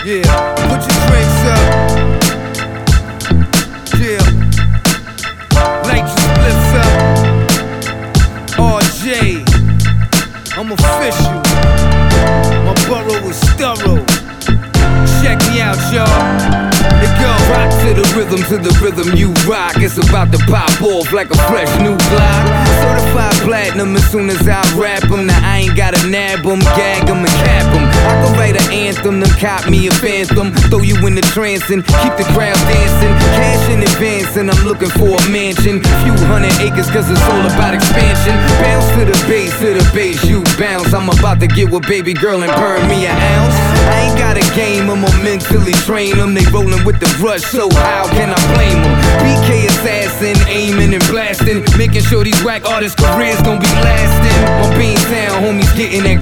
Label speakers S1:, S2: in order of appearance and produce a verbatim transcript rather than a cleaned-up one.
S1: Yeah, put your drinks up. Yeah, light your spliffs up. R J, I'm official. My borough is thorough. Check me out, y'all. It go rock to the rhythm, to the rhythm you rock. It's about to pop off like a fresh new Glock. Certified platinum as soon as I rap 'em. Now I ain't gotta nab 'em, gag 'em and cap 'em. I can write an anthem, then cop me a phantom. Throw you in the trance and keep the crowd dancing. Cash in advance and I'm looking for a mansion. Few hundred acres cause it's all about expansion. Bounce to the base, to the base you bounce. I'm about to get with baby girl and burn me an ounce. I ain't got a game, I'ma mentally train them. They rollin' with the brush, so how can I blame them? B K assassin, aiming and blasting, making sure these whack artists' careers gon' be lasting. On Beantown, homies getting that